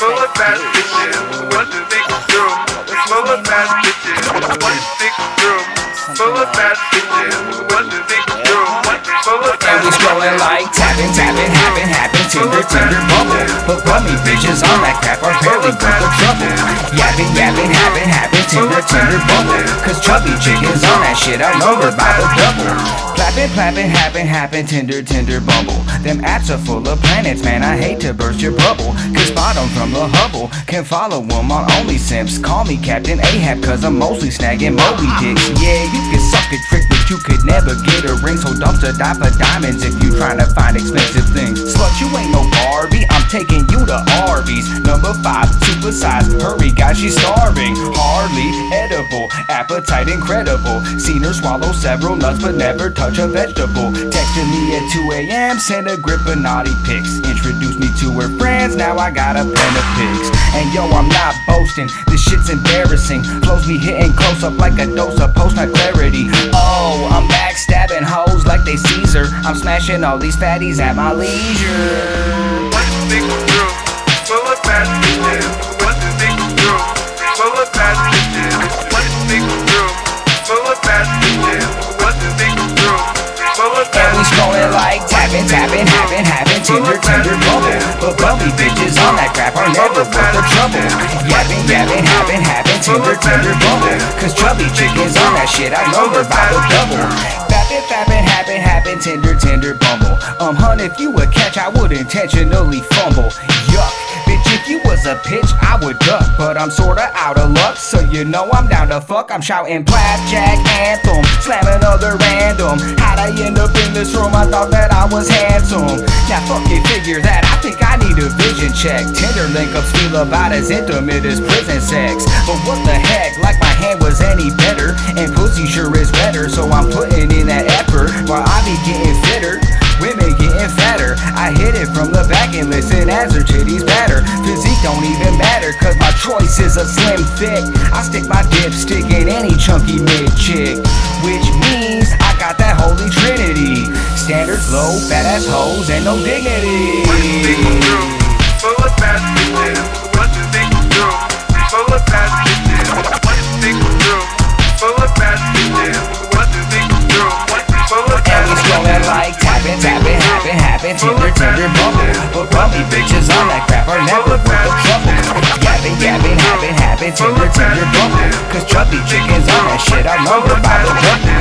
full of fast bitches. What the big room? It's full of fast bitches. What the big room? Full of fast bitches. What the big room? Full of fast bitches. And we scrolling like tapping, happen, Tinder, bubble. But bummy bitches on that crap are barely worth the trouble. Yapping, happen, Tinder, bubble. Cause chubby chickens on that shit outnumbered by the double. Clapping, happen, Tinder, bubble. Them apps are full of planets, man, I hate to burst your bubble. Cause spot 'em from the Hubble. Can follow 'em on OnlySimps. Call me Captain Ahab, cause I'm mostly snagging Moby dicks. Yeah, you can suck a trick, but you could never get a ring. So dumpster dive for diamonds if you tryna find expensive things. Slut, you ain't no Barbie, I'm taking you to Arby's. Number 5, super size, hurry guys, she's starving. Hardly edible, appetite incredible. Seen her swallow several nuts, but never touch a vegetable. Texted me at 2 a.m, sent a grip of naughty pics. Introduced me to her friends, now I got a pen of pics. And yo, I'm not boasting, this shit's embarrassing. Flows me hitting close up like a dose of post-nut clarity. Oh, I'm backstabbing hoes like they Caesar. I'm smashing all these fatties at my leisure. What's the big room? Full of fast bitches. What's the big room? Full of fast bitches. What's the big room? Full of fast bitches. What's the big room? Full of fast bitches. And we scrolling like tapping, happen, Tinder, bubble. But bumpy bitches on that crap are never worth the trouble. Yapping, happen, Tinder, bubble. Cause chubby chickens on that shit outnumbered by the double. Fapping, happen, Tinder, bumble. Hun, if you would catch, I would intentionally fumble. Yuck, bitch, if you was a pitch, I would duck. But I'm sorta out of luck, so you know I'm down to fuck. I'm shouting blackjack anthem, slamming other random. How'd I end up in this room? I thought that I was handsome. Now fucking figure that, I think I need a vision check. Tinder link-ups feel about as intimate as prison sex. But what the heck, like my hand was any better. And pussy sure is better, so I'm putting in that effort. While I be getting fitter, women getting fatter. I hit it from the back and listen as her titties batter. Physique don't even matter, cause my choice is a slim thick. I stick my dipstick in any chunky mid chick, which means I got that holy trinity. Standards low, fat ass hoes, and no dignity. What's the big room? Full of fast bitches. What's the big room? Full of fast bitches. What's the big room? Full of fast bitches. What's the big room? Full of fast bitches. And we scrolling like tapping, happen, Tinder, bubble. But bumpy bitches on that crap are never worth the trouble. Yapping, happen, Tinder, bubble. Cause chubby chickens on that shit outnumbered by the double.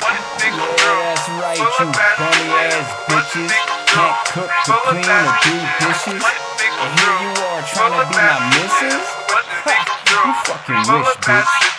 That's right, you bummy ass bitches. Can't cook, to clean, or do dishes. And here you are trying to be my missus? You fucking rich, bitch.